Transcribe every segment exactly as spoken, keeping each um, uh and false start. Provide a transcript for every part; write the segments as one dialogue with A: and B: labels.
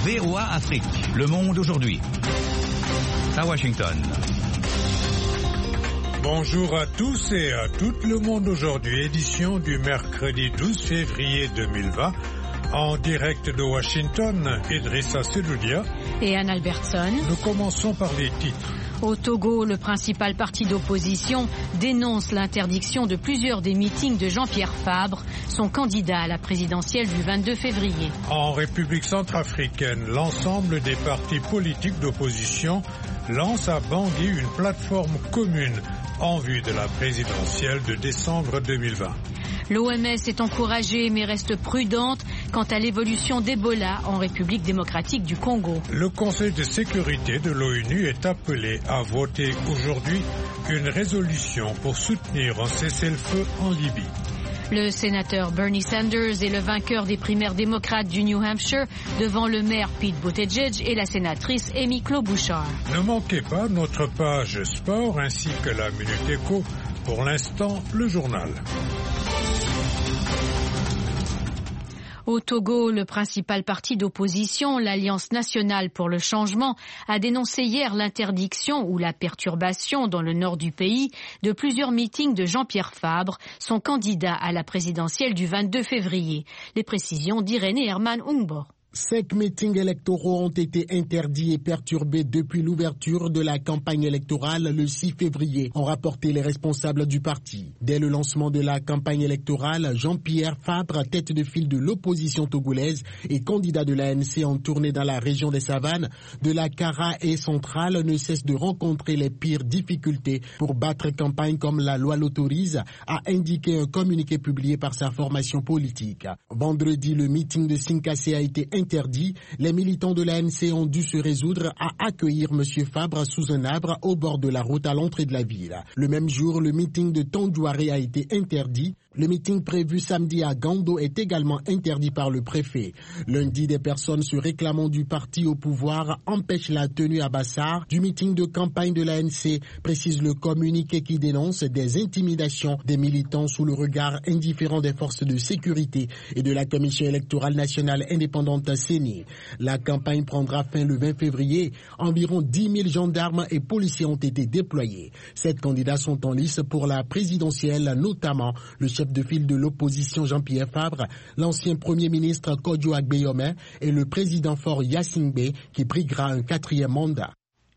A: V O A Afrique. Le monde aujourd'hui. À Washington.
B: Bonjour à tous et à tout le monde aujourd'hui, édition du mercredi douze février deux mille vingt. En direct de Washington, Idrissa Seloudia
C: et Anne Albertson.
B: Nous commençons par les titres.
C: Au Togo, le principal parti d'opposition dénonce l'interdiction de plusieurs des meetings de Jean-Pierre Fabre, son candidat à la présidentielle du vingt-deux février.
B: En République centrafricaine, l'ensemble des partis politiques d'opposition lance à Bangui une plateforme commune en vue de la présidentielle de décembre deux mille vingt.
C: L'O M S est encouragée mais reste prudente quant à l'évolution d'Ebola en République démocratique du Congo.
B: Le Conseil de sécurité de l'ONU est appelé à voter aujourd'hui une résolution pour soutenir un cessez-le-feu en Libye.
C: Le sénateur Bernie Sanders est le vainqueur des primaires démocrates du New Hampshire devant le maire Pete Buttigieg et la sénatrice Amy Klobuchar.
B: Ne manquez pas notre page sport ainsi que la Minute Éco. Pour l'instant, le journal.
C: Au Togo, le principal parti d'opposition, l'Alliance nationale pour le changement, a dénoncé hier l'interdiction ou la perturbation dans le nord du pays de plusieurs meetings de Jean-Pierre Fabre, son candidat à la présidentielle du vingt-deux février. Les précisions d'Irénée Herman Ungbo.
D: Cinq meetings électoraux ont été interdits et perturbés depuis l'ouverture de la campagne électorale le six février, ont rapporté les responsables du parti. Dès le lancement de la campagne électorale, Jean-Pierre Fabre, tête de file de l'opposition togolaise et candidat de l'A N C en tournée dans la région des Savanes, de la Kara et centrale, ne cesse de rencontrer les pires difficultés pour battre campagne comme la loi l'autorise, a indiqué un communiqué publié par sa formation politique. Vendredi, le meeting de Sinkassé a été interdit. Interdit, les militants de l'A N C ont dû se résoudre à accueillir M. Fabre sous un arbre au bord de la route à l'entrée de la ville. Le même jour, le meeting de Tondouaré a été interdit. Le meeting prévu samedi à Gando est également interdit par le préfet. Lundi, des personnes se réclamant du parti au pouvoir empêchent la tenue à Bassar du meeting de campagne de l'A N C, précise le communiqué qui dénonce des intimidations des militants sous le regard indifférent des forces de sécurité et de la Commission électorale nationale indépendante C E N I. La campagne prendra fin le vingt février. Environ dix mille gendarmes et policiers ont été déployés. Sept candidats sont en lice pour la présidentielle, notamment le chef de file de l'opposition Jean-Pierre Fabre, l'ancien premier ministre Kodjo Agbeyome et le président Faure Gnassingbé qui briguera un quatrième mandat.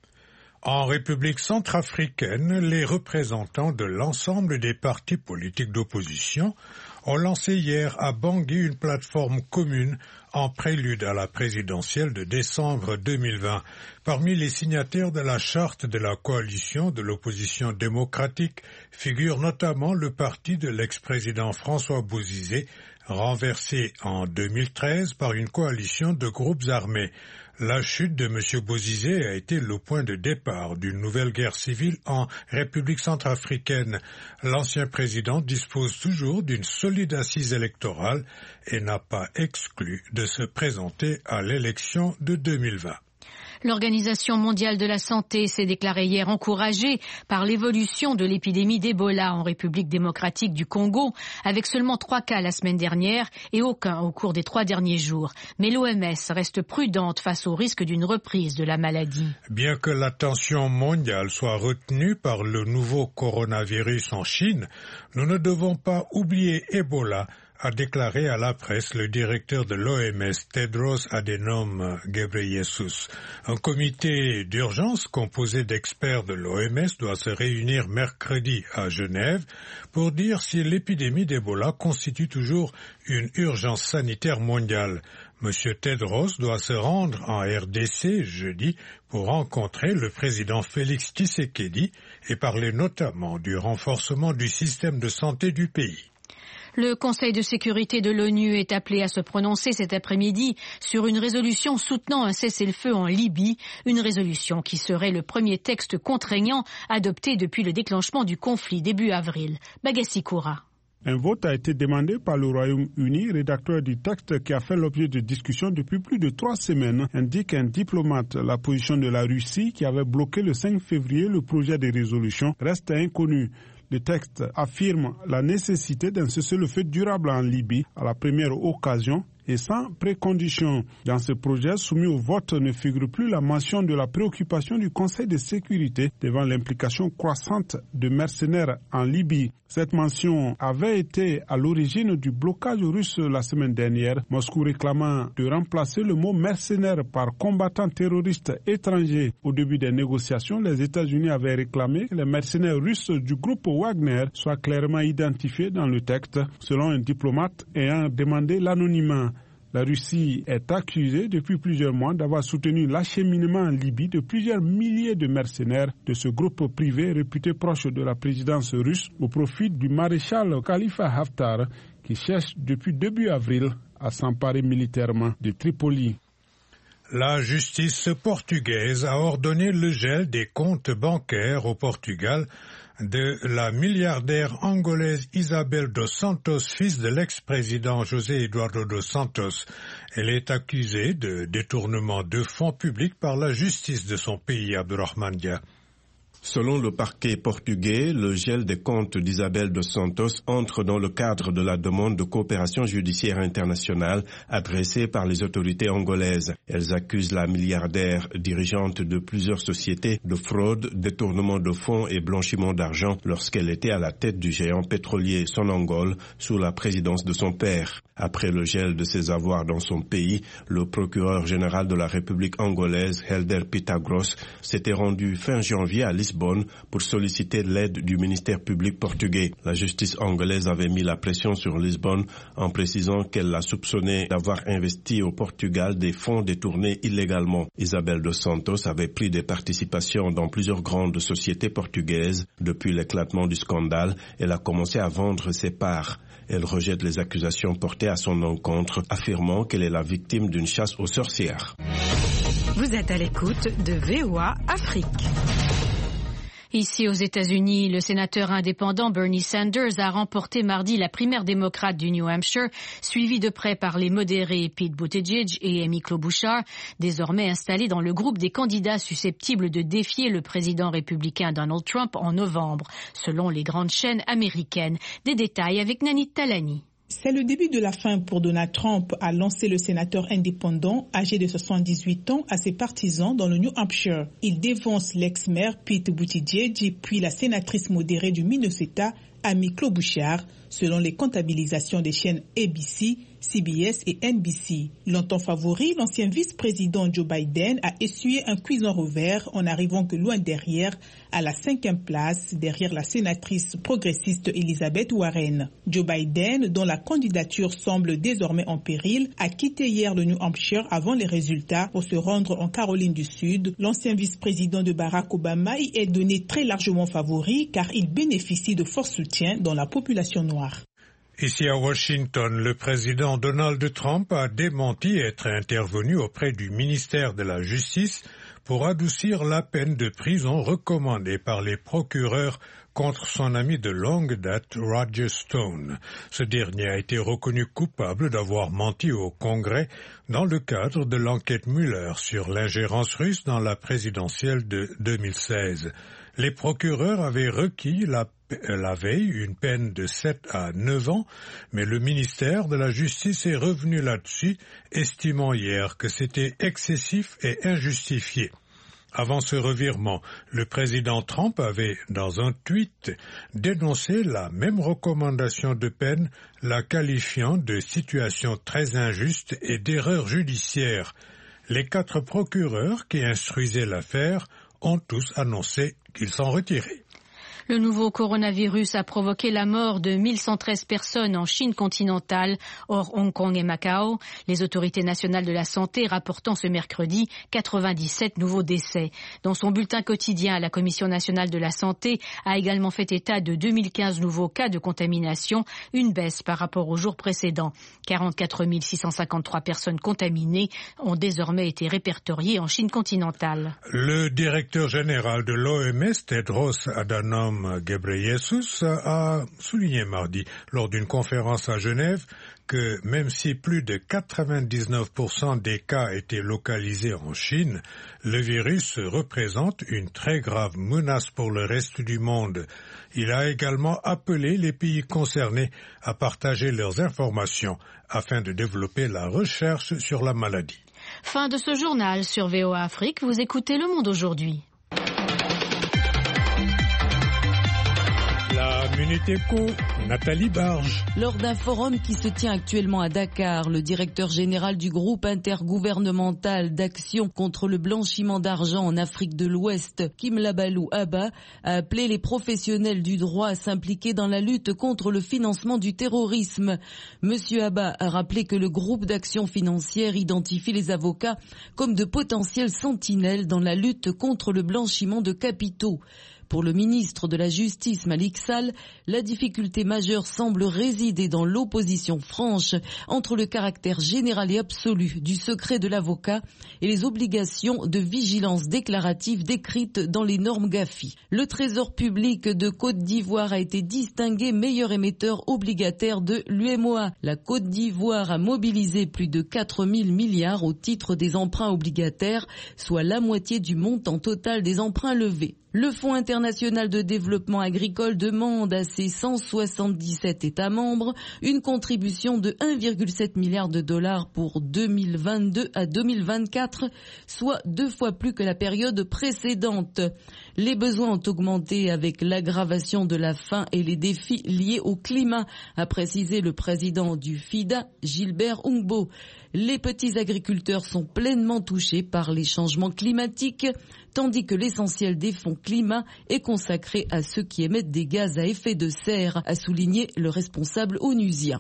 B: En République centrafricaine, les représentants de l'ensemble des partis politiques d'opposition ont lancé hier à Bangui une plateforme commune en prélude à la présidentielle de décembre deux mille vingt. Parmi les signataires de la charte de la coalition de l'opposition démocratique figure notamment le parti de l'ex-président François Bozizé, renversé en deux mille treize par une coalition de groupes armés. La chute de M. Bozizé a été le point de départ d'une nouvelle guerre civile en République centrafricaine. L'ancien président dispose toujours d'une solide assise électorale et n'a pas exclu de se présenter à l'élection de deux mille vingt.
C: L'Organisation mondiale de la santé s'est déclarée hier encouragée par l'évolution de l'épidémie d'Ebola en République démocratique du Congo, avec seulement trois cas la semaine dernière et aucun au cours des trois derniers jours. Mais l'O M S reste prudente face au risque d'une reprise de la maladie.
B: Bien que l'attention mondiale soit retenue par le nouveau coronavirus en Chine, nous ne devons pas oublier Ebola, a déclaré à la presse le directeur de l'O M S, Tedros Adhanom Ghebreyesus. Un comité d'urgence composé d'experts de l'O M S doit se réunir mercredi à Genève pour dire si l'épidémie d'Ebola constitue toujours une urgence sanitaire mondiale. Monsieur Tedros doit se rendre en R D C jeudi pour rencontrer le président Félix Tshisekedi et parler notamment du renforcement du système de santé du pays.
C: Le Conseil de sécurité de l'ONU est appelé à se prononcer cet après-midi sur une résolution soutenant un cessez-le-feu en Libye, une résolution qui serait le premier texte contraignant adopté depuis le déclenchement du conflit début avril. Bagassi Koura.
E: Un vote a été demandé par le Royaume-Uni, rédacteur du texte qui a fait l'objet de discussions depuis plus de trois semaines, indique un diplomate. La position de la Russie, qui avait bloqué le cinq février le projet de résolution, reste inconnue. Le texte affirme la nécessité d'un cessez-le-feu durable en Libye à la première occasion et sans précondition. Dans ce projet soumis au vote ne figure plus la mention de la préoccupation du Conseil de sécurité devant l'implication croissante de mercenaires en Libye. Cette mention avait été à l'origine du blocage russe la semaine dernière, Moscou réclamant de remplacer le mot mercenaire par combattants terroristes étrangers. Au début des négociations, les États-Unis avaient réclamé que les mercenaires russes du groupe Wagner soient clairement identifiés dans le texte, selon un diplomate ayant demandé l'anonymat. La Russie est accusée depuis plusieurs mois d'avoir soutenu l'acheminement en Libye de plusieurs milliers de mercenaires de ce groupe privé réputé proche de la présidence russe au profit du maréchal Khalifa Haftar qui cherche depuis début avril à s'emparer militairement de Tripoli.
B: La justice portugaise a ordonné le gel des comptes bancaires au Portugal de la milliardaire angolaise Isabel dos Santos, fils de l'ex-président José Eduardo dos Santos. Elle est accusée de détournement de fonds publics par la justice de son pays, Abdurrahman Dia.
F: Selon le parquet portugais, le gel des comptes d'Isabel dos Santos entre dans le cadre de la demande de coopération judiciaire internationale adressée par les autorités angolaises. Elles accusent la milliardaire dirigeante de plusieurs sociétés de fraude, détournement de fonds et blanchiment d'argent lorsqu'elle était à la tête du géant pétrolier Sonangol sous la présidence de son père. Après le gel de ses avoirs dans son pays, le procureur général de la République angolaise, Helder Pitagros, s'était rendu fin janvier à Lisbonne pour solliciter l'aide du ministère public portugais. La justice angolaise avait mis la pression sur Lisbonne en précisant qu'elle l'a soupçonné d'avoir investi au Portugal des fonds détournés illégalement. Isabel dos Santos avait pris des participations dans plusieurs grandes sociétés portugaises. Depuis l'éclatement du scandale, elle a commencé à vendre ses parts. Elle rejette les accusations portées à son encontre, affirmant qu'elle est la victime d'une chasse aux sorcières.
G: Vous êtes à l'écoute de V O A Afrique.
C: Ici aux États-Unis, le sénateur indépendant Bernie Sanders a remporté mardi la primaire démocrate du New Hampshire, suivi de près par les modérés Pete Buttigieg et Amy Klobuchar, désormais installés dans le groupe des candidats susceptibles de défier le président républicain Donald Trump en novembre, selon les grandes chaînes américaines. Des détails avec Nanit Talani.
H: C'est le début de la fin pour Donald Trump, a lancé le sénateur indépendant âgé de soixante-dix-huit ans à ses partisans dans le New Hampshire. Il dévance l'ex-maire Pete Buttigieg puis la sénatrice modérée du Minnesota, Amy Klobuchar, selon les comptabilisations des chaînes A B C, C B S et N B C. Longtemps favori, l'ancien vice-président Joe Biden a essuyé un cuisant revers en n'arrivant que loin derrière, à la cinquième place, derrière la sénatrice progressiste Elizabeth Warren. Joe Biden, dont la candidature semble désormais en péril, a quitté hier le New Hampshire avant les résultats pour se rendre en Caroline du Sud. L'ancien vice-président de Barack Obama y est donné très largement favori car il bénéficie de fort soutien dans la population noire.
B: Ici à Washington, le président Donald Trump a démenti être intervenu auprès du ministère de la Justice pour adoucir la peine de prison recommandée par les procureurs contre son ami de longue date, Roger Stone. Ce dernier a été reconnu coupable d'avoir menti au Congrès dans le cadre de l'enquête Mueller sur l'ingérence russe dans la présidentielle de deux mille seize. Les procureurs avaient requis la la veille une peine de sept à neuf ans, mais le ministère de la Justice est revenu là-dessus, estimant hier que c'était excessif et injustifié. Avant ce revirement, le président Trump avait, dans un tweet, dénoncé la même recommandation de peine, la qualifiant de situation très injuste et d'erreur judiciaire. Les quatre procureurs qui instruisaient l'affaire ont tous annoncé qu'ils s'en retiraient.
C: Le nouveau coronavirus a provoqué la mort de mille cent treize personnes en Chine continentale, hors Hong Kong et Macao. Les autorités nationales de la santé rapportant ce mercredi quatre-vingt-dix-sept nouveaux décès. Dans son bulletin quotidien, la Commission nationale de la santé a également fait état de deux mille quinze nouveaux cas de contamination, une baisse par rapport au jour précédent. quarante-quatre mille six cent cinquante-trois personnes contaminées ont désormais été répertoriées en Chine continentale.
B: Le directeur général de l'O M S, Tedros Adhanom Tom Ghebreyesus a souligné mardi lors d'une conférence à Genève que même si plus de quatre-vingt-dix-neuf pour cent des cas étaient localisés en Chine, le virus représente une très grave menace pour le reste du monde. Il a également appelé les pays concernés à partager leurs informations afin de développer la recherche sur la maladie.
C: Fin de ce journal sur V O A Afrique. Vous écoutez Le Monde aujourd'hui.
B: La Minute Éco, Nathalie Barge.
I: Lors d'un forum qui se tient actuellement à Dakar, le directeur général du groupe intergouvernemental d'action contre le blanchiment d'argent en Afrique de l'Ouest, Kim Labalou Abba, a appelé les professionnels du droit à s'impliquer dans la lutte contre le financement du terrorisme. Monsieur Abba a rappelé que le groupe d'action financière identifie les avocats comme de potentiels sentinelles dans la lutte contre le blanchiment de capitaux. Pour le ministre de la Justice, Malik Sall, la difficulté majeure semble résider dans l'opposition franche entre le caractère général et absolu du secret de l'avocat et les obligations de vigilance déclarative décrites dans les normes Gafi. Le Trésor public de Côte d'Ivoire a été distingué meilleur émetteur obligataire de l'U M O A. La Côte d'Ivoire a mobilisé plus de quatre mille milliards au titre des emprunts obligataires, soit la moitié du montant total des emprunts levés. Le Fonds international de développement agricole demande à ses cent soixante-dix-sept États membres une contribution de un virgule sept milliard de dollars pour deux mille vingt-deux à deux mille vingt-quatre, soit deux fois plus que la période précédente. Les besoins ont augmenté avec l'aggravation de la faim et les défis liés au climat, a précisé le président du F I D A, Gilbert Ungbo. Les petits agriculteurs sont pleinement touchés par les changements climatiques, tandis que l'essentiel des fonds climat est consacré à ceux qui émettent des gaz à effet de serre, a souligné le responsable onusien.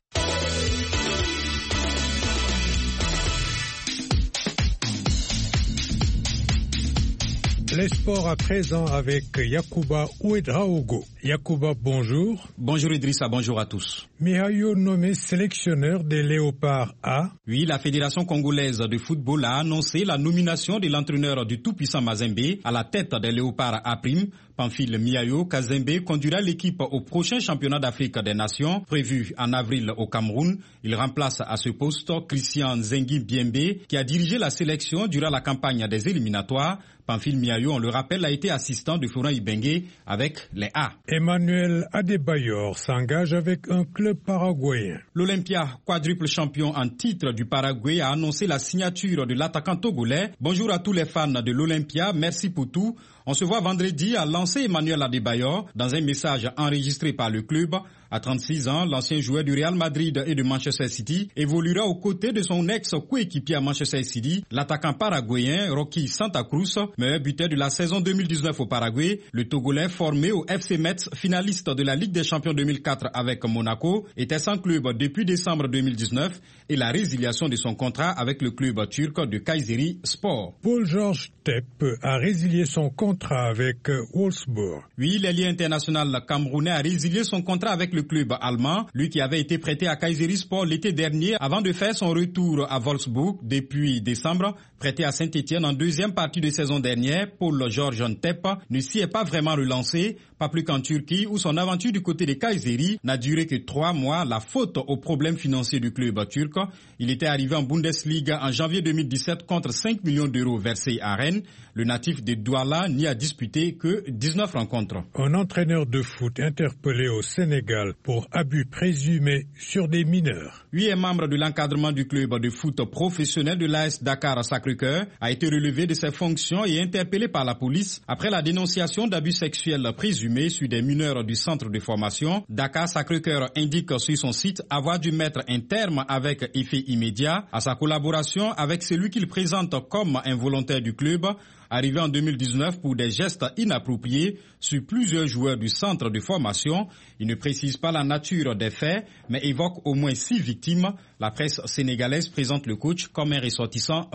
B: Les sports à présent avec Yacouba Ouedraogo. Yacouba, bonjour.
J: Bonjour Idrissa, bonjour à tous.
B: Mihayo nommé sélectionneur des Léopards A.
J: Oui, la Fédération congolaise de football a annoncé la nomination de l'entraîneur du tout-puissant Mazembe à la tête des Léopards A'. Pamphile Mihayo Kazembe conduira l'équipe au prochain championnat d'Afrique des Nations prévu en avril au Cameroun. Il remplace à ce poste Christian Zengi Biembe qui a dirigé la sélection durant la campagne des éliminatoires. Pamphile Mihayo, on le rappelle, a été assistant de Florent Ibenge avec les A.
B: Emmanuel Adebayor s'engage avec un club paraguayen.
J: L'Olympia, quadruple champion en titre du Paraguay, a annoncé la signature de l'attaquant togolais. Bonjour à tous les fans de l'Olympia, merci pour tout. On se voit vendredi, a lancé Emmanuel Adebayor dans un message enregistré par le club. À trente-six ans, l'ancien joueur du Real Madrid et de Manchester City évoluera aux côtés de son ex-coéquipier à Manchester City, l'attaquant paraguayen Rocky Santa Cruz, meilleur buteur de la saison deux mille dix-neuf au Paraguay. Le Togolais, formé au F C Metz, finaliste de la Ligue des Champions deux mille quatre avec Monaco, était sans club depuis décembre deux mille dix-neuf et la résiliation de son contrat avec le club turc de Kayseri Sport.
B: Paul-Georges Tepp a résilié son contrat avec Wolfsburg.
J: Oui, l'ailier international camerounais a résilié son contrat avec le club allemand, lui qui avait été prêté à Kayseri Sport l'été dernier avant de faire son retour à Wolfsburg depuis décembre. Prêté à Saint-Etienne en deuxième partie de saison dernière, Paul-Georges Tepp ne s'y est pas vraiment relancé, pas plus qu'en Turquie où son aventure du côté de Kayseri n'a duré que trois mois, la faute aux problèmes financiers du club turc. Il était arrivé en Bundesliga en janvier deux mille dix-sept contre cinq millions d'euros versés à Rennes. Le natif de Douala n'y a disputé que dix-neuf rencontres.
B: Un entraîneur de foot interpellé au Sénégal pour abus présumés sur des mineurs.
J: Huit membres de l'encadrement du club de foot professionnel de l'A S Dakar Sacré-Cœur a été relevé de ses fonctions et interpellé par la police après la dénonciation d'abus sexuels présumés sur des mineurs du centre de formation. Dakar Sacré-Cœur indique sur son site avoir dû mettre un terme avec effet immédiat à sa collaboration avec celui qu'il présente comme involontaire du club, arrivé en deux mille dix-neuf pour des gestes inappropriés sur plusieurs joueurs du centre de formation. Il ne précise pas la nature des faits, mais évoque au moins six victimes. La presse sénégalaise présente le coach comme un ressortissant français.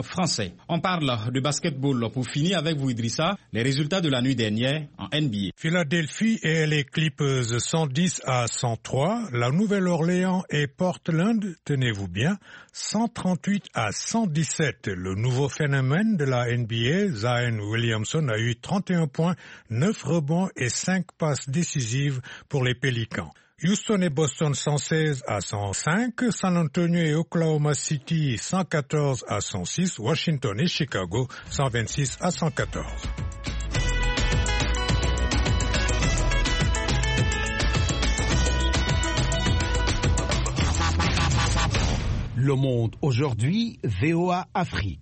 J: Français. On parle de basketball pour finir avec vous, Idrissa. Les résultats de la nuit dernière en N B A.
B: Philadelphie et les Clippers cent dix à cent trois. La Nouvelle-Orléans et Portland, tenez-vous bien, cent trente-huit à cent dix-sept. Le nouveau phénomène de la N B A, Zion Williamson, a eu trente et un points, neuf rebonds et cinq passes décisives pour les Pélicans. Houston et Boston cent seize à cent cinq, San Antonio et Oklahoma City cent quatorze à cent six, Washington et Chicago cent vingt-six à cent quatorze.
K: Le Monde aujourd'hui, V O A Afrique.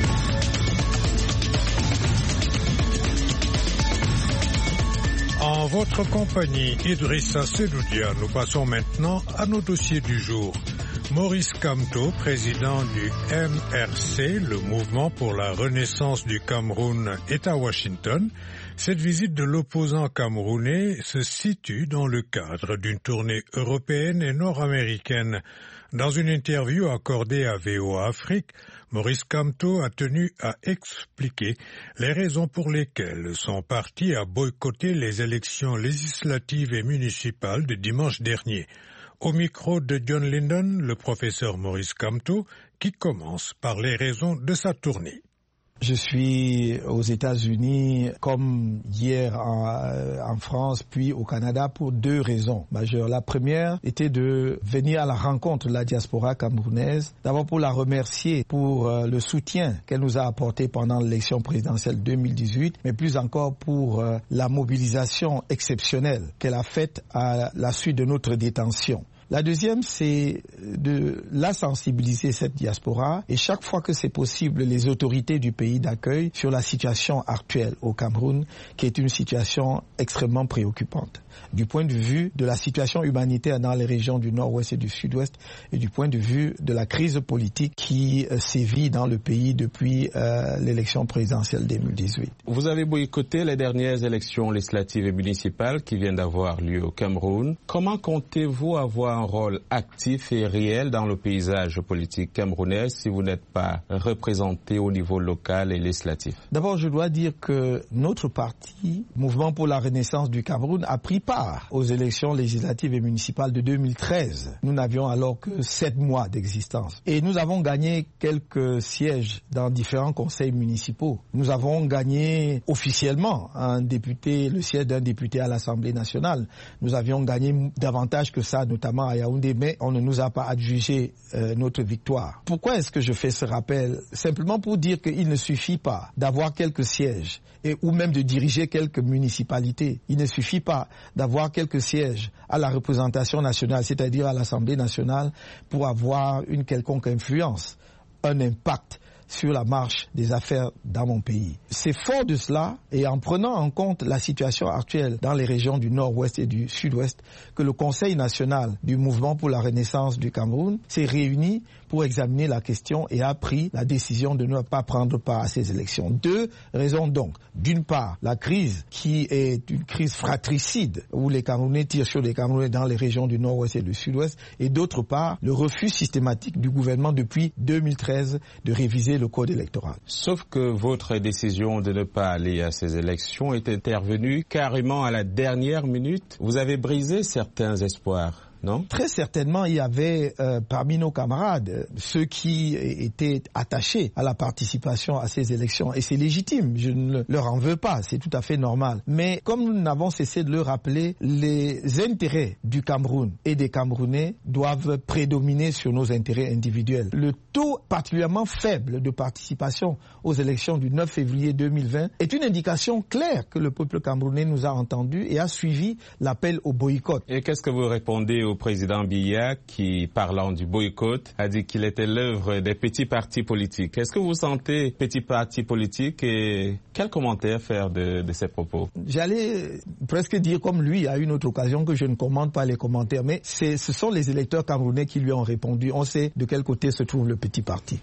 B: En votre compagnie, Idrissa Sedoudia, nous passons maintenant à nos dossiers du jour. Maurice Kamto, président du M R C, le mouvement pour la renaissance du Cameroun, est à Washington. Cette visite de l'opposant camerounais se situe dans le cadre d'une tournée européenne et nord-américaine. Dans une interview accordée à V O A Afrique, Maurice Kamto a tenu à expliquer les raisons pour lesquelles son parti a boycotté les élections législatives et municipales de dimanche dernier. Au micro de John Linden, le professeur Maurice Kamto, qui commence par les raisons de sa tournée.
L: Je suis aux États-Unis comme hier en, en France puis au Canada pour deux raisons majeures. La première était de venir à la rencontre de la diaspora camerounaise, d'abord pour la remercier pour euh, le soutien qu'elle nous a apporté pendant l'élection présidentielle deux mille dix-huit, mais plus encore pour euh, la mobilisation exceptionnelle qu'elle a faite à la suite de notre détention. La deuxième, c'est de la sensibiliser, cette diaspora, et chaque fois que c'est possible, les autorités du pays d'accueil sur la situation actuelle au Cameroun, qui est une situation extrêmement préoccupante. Du point de vue de la situation humanitaire dans les régions du nord-ouest et du sud-ouest, et du point de vue de la crise politique qui euh, sévit dans le pays depuis euh, l'élection présidentielle deux mille dix-huit.
M: Vous avez boycotté les dernières élections législatives et municipales qui viennent d'avoir lieu au Cameroun. Comment comptez-vous avoir un rôle actif et réel dans le paysage politique camerounais si vous n'êtes pas représenté au niveau local et législatif?
L: D'abord, je dois dire que notre parti, Mouvement pour la Renaissance du Cameroun, a pris part aux élections législatives et municipales de deux mille treize. Nous n'avions alors que sept mois d'existence. Et nous avons gagné quelques sièges dans différents conseils municipaux. Nous avons gagné officiellement un député, le siège d'un député à l'Assemblée nationale. Nous avions gagné davantage que ça, notamment à Yaoundé, mais on ne nous a pas adjugé euh, notre victoire. Pourquoi est-ce que je fais ce rappel? Simplement pour dire qu'il ne suffit pas d'avoir quelques sièges et ou même de diriger quelques municipalités. Il ne suffit pas d'avoir quelques sièges à la représentation nationale, c'est-à-dire à l'Assemblée nationale, pour avoir une quelconque influence, un impact sur la marche des affaires dans mon pays. C'est fort de cela, et en prenant en compte la situation actuelle dans les régions du nord-ouest et du sud-ouest, que le Conseil national du Mouvement pour la Renaissance du Cameroun s'est réuni pour examiner la question et a pris la décision de ne pas prendre part à ces élections. Deux raisons donc. D'une part, la crise qui est une crise fratricide où les Camerounais tirent sur les Camerounais dans les régions du nord-ouest et du sud-ouest, et d'autre part, le refus systématique du gouvernement depuis deux mille treize de réviser le code électoral.
M: Sauf que votre décision de ne pas aller à ces élections est intervenue carrément à la dernière minute. Vous avez brisé certains espoirs. Non?
L: Très certainement, il y avait euh, parmi nos camarades ceux qui étaient attachés à la participation à ces élections. Et c'est légitime, je ne leur en veux pas, c'est tout à fait normal. Mais comme nous n'avons cessé de le rappeler, les intérêts du Cameroun et des Camerounais doivent prédominer sur nos intérêts individuels. Le taux particulièrement faible de participation aux élections du neuf février deux mille vingt est une indication claire que le peuple camerounais nous a entendus et a suivi l'appel au boycott.
M: Et qu'est-ce que vous répondez au président Biya qui, parlant du boycott, a dit qu'il était l'œuvre des petits partis politiques? Est-ce que vous sentez petits partis politiques et quel commentaire faire de, de ces propos?
L: J'allais presque dire comme lui à une autre occasion que je ne commente pas les commentaires, mais c'est, ce sont les électeurs camerounais qui lui ont répondu. On sait de quel côté se trouve le petit parti.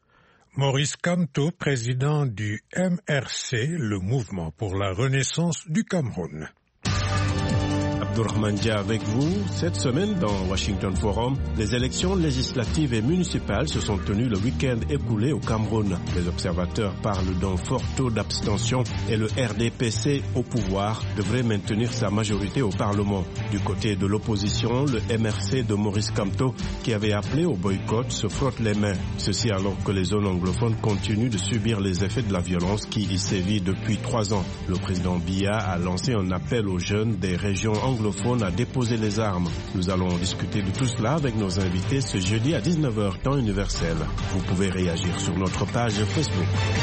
B: Maurice Kamto, président du M R C, le Mouvement pour la Renaissance du Cameroun.
F: Abdourahmane Dia avec vous. Cette semaine, dans Washington Forum, les élections législatives et municipales se sont tenues le week-end écoulé au Cameroun. Les observateurs parlent d'un fort taux d'abstention et le R D P C au pouvoir devrait maintenir sa majorité au Parlement. Du côté de l'opposition, le M R C de Maurice Kamto, qui avait appelé au boycott, se frotte les mains. Ceci alors que les zones anglophones continuent de subir les effets de la violence qui y sévit depuis trois ans. Le président Biya a lancé un appel aux jeunes des régions anglophones à déposer les armes. Nous allons discuter de tout cela avec nos invités ce jeudi à dix-neuf heures temps universel. Vous pouvez réagir sur notre page Facebook.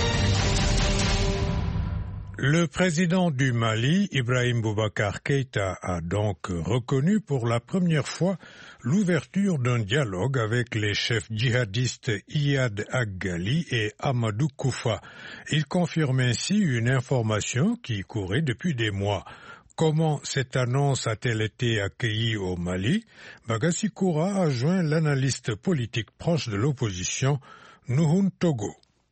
B: Le président du Mali, Ibrahim Boubacar Keïta, a donc reconnu pour la première fois l'ouverture d'un dialogue avec les chefs djihadistes Iyad Aggali et Amadou Koufa. Il confirme ainsi une information qui courait depuis des mois. Comment cette annonce a-t-elle été accueillie au Mali? Bagassi Koura a joint l'analyste politique proche de l'opposition, Nuhun Togo.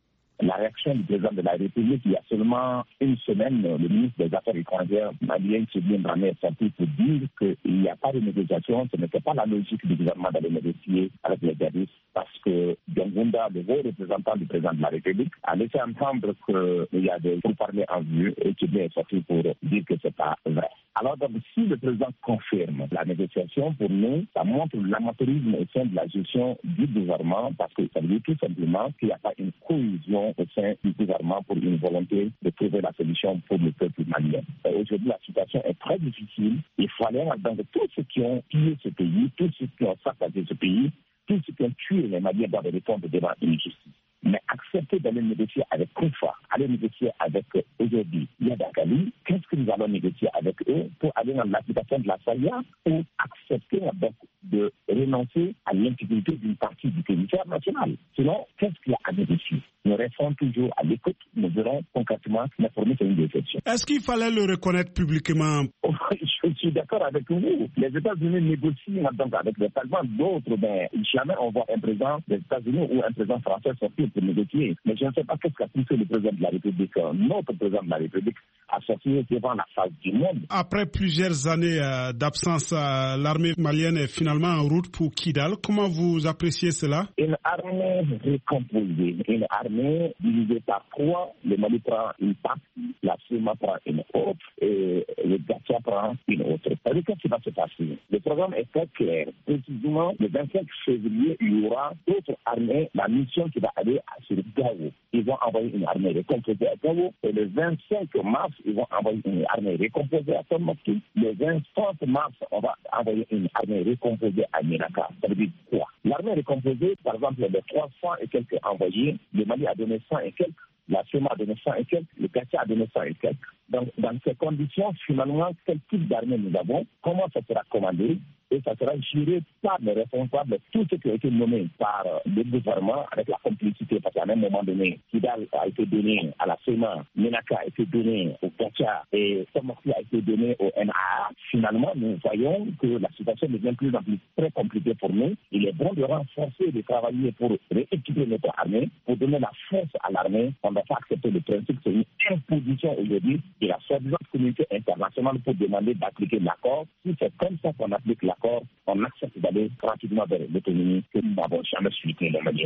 N: La réaction du président de la République, il y a seulement une semaine, le ministre des Affaires étrangères malien, Sébien Dramé, est sorti pour dire qu'il n'y a pas de négociation, ce n'était pas la logique du gouvernement d'aller négocier avec les djihadistes, parce que Diongounda, le haut représentant du président de la République, a laissé entendre qu'il y a des pourparlers en vue et Sébien est sorti pour dire que ce n'est pas vrai. Alors, donc, si le président confirme la négociation, pour nous, ça montre l'amateurisme au sein de la gestion du gouvernement, parce que ça veut dire tout simplement qu'il n'y a pas une cohésion au sein du gouvernement pour une volonté de trouver la solution pour le peuple malien. Aujourd'hui, la situation est très difficile. Il faut aller dans tous ceux qui ont pillé ce pays, tous ceux qui ont saccagé ce pays, tous ceux qui ont tué les Maliens dans des répondre devant une justice. Mais accepter d'aller négocier avec Koufa, aller négocier avec aujourd'hui Iyad Aggali, qu'est-ce que nous allons négocier avec eux pour aller dans l'application de la charia ou accepter donc de renoncer à l'intégrité d'une partie du territoire national? Sinon, qu'est-ce qu'il y a à négocier? Nous restons toujours à l'écoute, nous verrons concrètement, mais pour nous c'est une déception.
E: Est-ce qu'il fallait le reconnaître publiquement?
N: Je suis d'accord avec vous. Les États-Unis négocient donc avec les Talibans, d'autres, mais jamais on voit un président des États-Unis ou un président français sortir pour négocier. Mais je ne sais pas qu'est-ce qu'a poussé le président de la République, notre président de la République, à sortir devant la face du monde.
E: Après plusieurs années euh, d'absence, euh, l'armée malienne est finalement en route pour Kidal. Comment vous appréciez cela?
N: Une armée récomposée, une armée divisée par trois. Le Mali prend une partie, la C E M A prend une autre et le Gatcha prend une autre. Qu'est-ce qui va se passer? Le programme est très clair. Précisément, le vingt-cinq février, il y aura d'autres armées, la mission qui va aller sur Gao. Ils vont envoyer une armée récomposée à Gao et le vingt-cinq mars, ils vont envoyer une armée récomposée à Tombouctou. Le vingt-cinq mars, on va envoyer une armée récomposée à Ménaka. Ça veut dire quoi? L'armée récomposée, par exemple, les trois cents et quelques envoyés, le Mali a donné cent et quelques, la C E M A a donné cent et quelques, le Gatcha a donné cent et quelques. Donc, dans ces conditions, finalement, quel type d'armée nous avons, comment ça sera commandé, et ça sera géré par les responsables, tous ceux qui ont été nommés par le gouvernement avec la complicité, parce qu'à un moment donné, Kidal a été donné à la C E M A, Ménaka a été donné au Gatcha et Tombouctou a été donné au N A A. Finalement, nous voyons que la situation devient plus en plus très compliquée pour nous. Il est bon de renforcer, de travailler pour rééquilibrer notre armée, pour donner la force à l'armée. On ne va pas accepter le principe, c'est une imposition aujourd'hui de la soi-disant communauté internationale pour demander d'appliquer l'accord. Si c'est comme ça qu'on applique l'accord, on accepte d'aller rapidement vers l'autonomie que nous n'avons jamais suivi le Mali.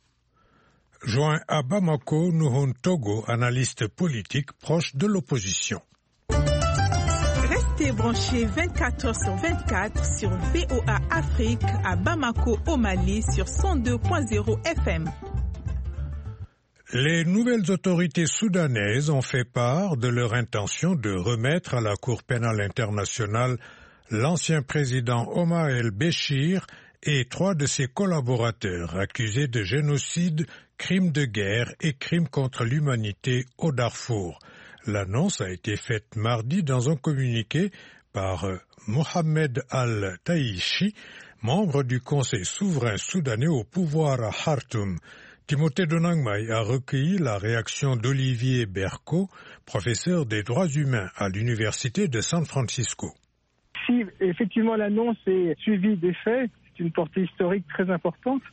B: Joint à Bamako, Nuhun Togo, analyste politique proche de l'opposition.
H: Restez branchés vingt-quatre heures sur vingt-quatre sur V O A Afrique à Bamako au Mali sur cent deux point zéro F M.
B: Les nouvelles autorités soudanaises ont fait part de leur intention de remettre à la Cour pénale internationale l'ancien président Omar el-Béchir et trois de ses collaborateurs accusés de génocide, crimes de guerre et crimes contre l'humanité au Darfour. L'annonce a été faite mardi dans un communiqué par Mohamed Al-Taïchi, membre du Conseil souverain soudanais au pouvoir à Khartoum. Timothée Donangmai a recueilli la réaction d'Olivier Berco, professeur des droits humains à l'Université de San Francisco.
O: Si effectivement l'annonce est suivie des faits, c'est une portée historique très importante,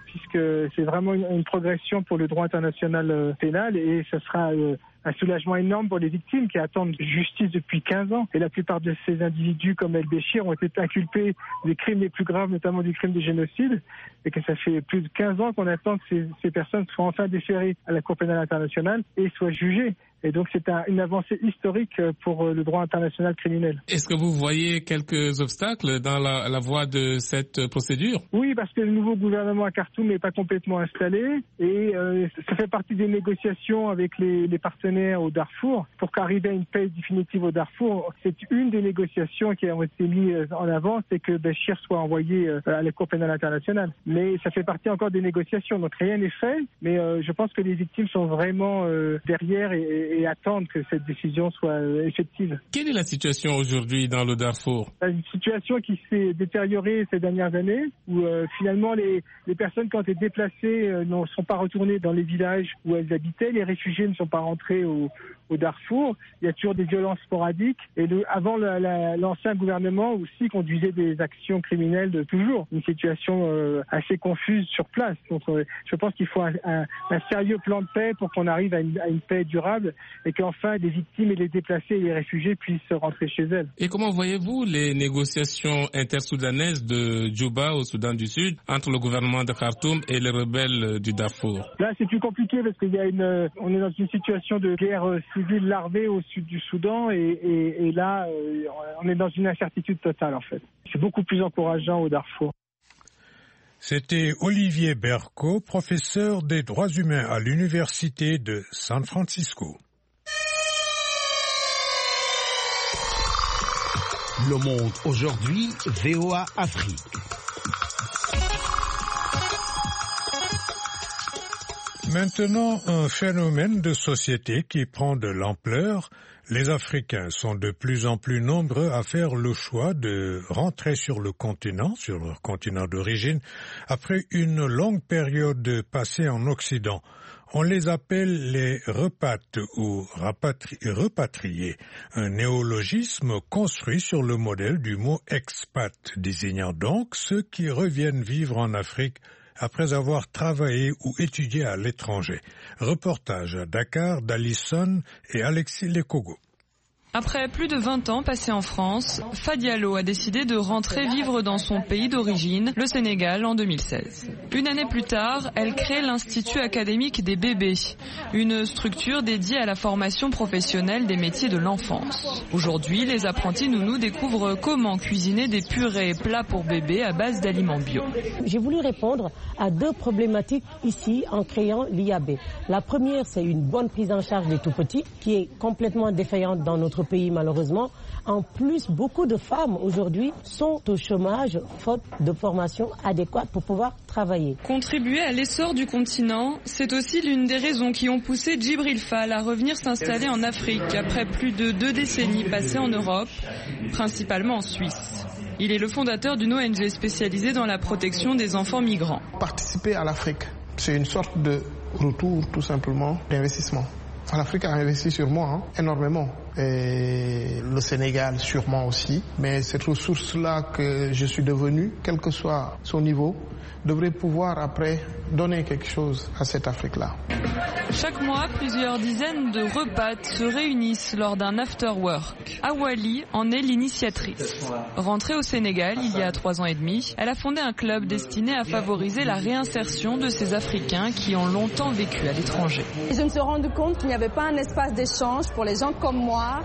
O: puisque c'est vraiment une, une progression pour le droit international euh, pénal et ce sera euh, un soulagement énorme pour les victimes qui attendent justice depuis quinze ans. Et la plupart de ces individus, comme El Béchir, ont été inculpés des crimes les plus graves, notamment du crime de génocide, et que ça fait plus de quinze ans qu'on attend que ces, ces personnes soient enfin déférées à la Cour pénale internationale et soient jugées. Et donc c'est un, une avancée historique pour le droit international criminel.
P: Est-ce que vous voyez quelques obstacles dans la, la voie de cette procédure?
O: Oui, parce que le nouveau gouvernement à Khartoum n'est pas complètement installé et euh, ça fait partie des négociations avec les, les partenaires au Darfour pour qu'arriver à une paix définitive au Darfour. C'est une des négociations qui ont été mises en avant, c'est que Béchir soit envoyé à la Cour pénale internationale. Mais ça fait partie encore des négociations, donc rien n'est fait. Mais euh, je pense que les victimes sont vraiment euh, derrière et et attendre que cette décision soit effective.
P: Quelle est la situation aujourd'hui dans le Darfour?
O: Une situation qui s'est détériorée ces dernières années, où euh, finalement les, les personnes qui ont été déplacées euh, ne sont pas retournées dans les villages où elles habitaient, les réfugiés ne sont pas rentrés au, au Darfour, il y a toujours des violences sporadiques, et le, avant la, la, l'ancien gouvernement aussi conduisait des actions criminelles de toujours, une situation euh, assez confuse sur place. Donc euh, je pense qu'il faut un, un, un sérieux plan de paix pour qu'on arrive à une, à une paix durable, et qu'enfin les victimes et les déplacés et les réfugiés puissent rentrer chez elles.
P: Et comment voyez-vous les négociations intersoudanaises de Djouba au Soudan du Sud entre le gouvernement de Khartoum et les rebelles du Darfour?
O: Là c'est plus compliqué parce qu'il y a une, on est dans une situation de guerre civile larvée au sud du Soudan et, et, et là on est dans une incertitude totale en fait. C'est beaucoup plus encourageant au Darfour.
B: C'était Olivier Berco, professeur des droits humains à l'université de San Francisco.
K: Le monde aujourd'hui, V O A Afrique.
B: Maintenant, un phénomène de société qui prend de l'ampleur. Les Africains sont de plus en plus nombreux à faire le choix de rentrer sur le continent, sur leur continent d'origine, après une longue période passée en Occident. On les appelle les repates ou rapatri- repatriés, un néologisme construit sur le modèle du mot expat, désignant donc ceux qui reviennent vivre en Afrique après avoir travaillé ou étudié à l'étranger. Reportage à Dakar d'Alison et Alexis Lekogo.
Q: Après plus de vingt ans passés en France, Fadialo a décidé de rentrer vivre dans son pays d'origine, le Sénégal, en deux mille seize. Une année plus tard, elle crée l'Institut académique des bébés, une structure dédiée à la formation professionnelle des métiers de l'enfance. Aujourd'hui, les apprentis nounous découvrent comment cuisiner des purées et plats pour bébés à base d'aliments bio.
R: J'ai voulu répondre à deux problématiques ici en créant l'I A B. La première, c'est une bonne prise en charge des tout-petits, qui est complètement défaillante dans notre pays malheureusement. En plus, beaucoup de femmes aujourd'hui sont au chômage faute de formation adéquate pour pouvoir travailler.
Q: Contribuer à l'essor du continent, c'est aussi l'une des raisons qui ont poussé Djibril Fall à revenir s'installer en Afrique après plus de deux décennies passées en Europe, principalement en Suisse. Il est le fondateur d'une O N G spécialisée dans la protection des enfants migrants.
S: Participer à l'Afrique, c'est une sorte de retour tout simplement d'investissement. Enfin, l'Afrique a investi sur moi hein, énormément. Et le Sénégal sûrement aussi. Mais cette ressource-là que je suis devenu, quel que soit son niveau, devrait pouvoir après donner quelque chose à cette Afrique-là.
Q: Chaque mois, plusieurs dizaines de repates se réunissent lors d'un after-work. Awali en est l'initiatrice. Rentrée au Sénégal il y a trois ans et demi, elle a fondé un club destiné à favoriser la réinsertion de ces Africains qui ont longtemps vécu à l'étranger.
T: Je me suis rendu compte qu'il n'y avait pas un espace d'échange pour les gens comme moi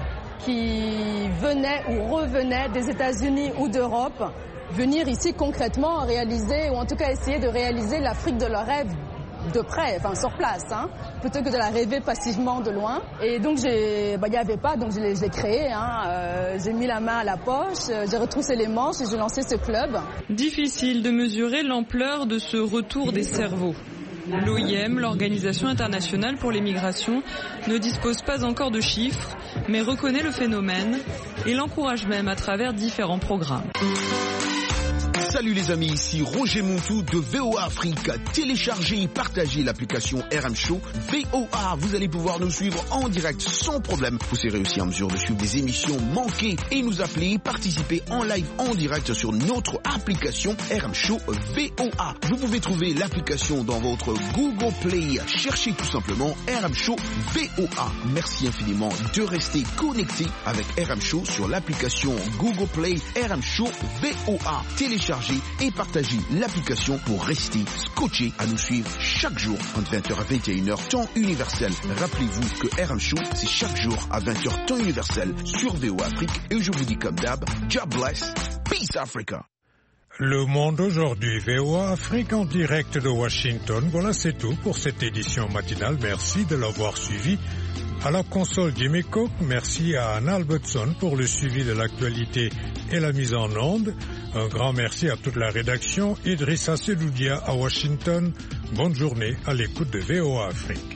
T: qui venaient ou revenaient des États-Unis ou d'Europe, venir ici concrètement réaliser, ou en tout cas essayer de réaliser l'Afrique de leurs rêves de près, enfin sur place, hein, plutôt que de la rêver passivement de loin. Et donc il bah, n'y avait pas, donc je l'ai, je l'ai créé, hein, euh, j'ai mis la main à la poche, euh, j'ai retroussé les manches et j'ai lancé ce club.
Q: Difficile de mesurer l'ampleur de ce retour des cerveaux. L'O I M, l'Organisation internationale pour les migrations, ne dispose pas encore de chiffres, mais reconnaît le phénomène et l'encourage même à travers différents programmes.
U: Salut les amis, ici Roger Montou de V O A Afrique. Téléchargez et partagez l'application R M Show V O A. Vous allez pouvoir nous suivre en direct sans problème. Vous serez aussi en mesure de suivre des émissions manquées et nous appeler et participer en live en direct sur notre application R M Show V O A. Vous pouvez trouver l'application dans votre Google Play. Cherchez tout simplement R M Show V O A. Merci infiniment de rester connecté avec R M Show sur l'application Google Play R M Show V O A. Téléchargez et partagez l'application pour rester scotché à nous suivre chaque jour entre vingt heures à vingt et une heures temps universel. Rappelez-vous que R M Show c'est chaque jour à vingt heures temps universel sur V O A Afrique et je vous dis comme d'hab, God bless, peace Africa.
B: Le Monde aujourd'hui, V O A Afrique en direct de Washington. Voilà, c'est tout pour cette édition matinale. Merci de l'avoir suivi. À la console Jimmy Cook, merci à Anna Albertson pour le suivi de l'actualité et la mise en onde. Un grand merci à toute la rédaction. Idrissa Sedoudia à Washington. Bonne journée à l'écoute de V O A Afrique.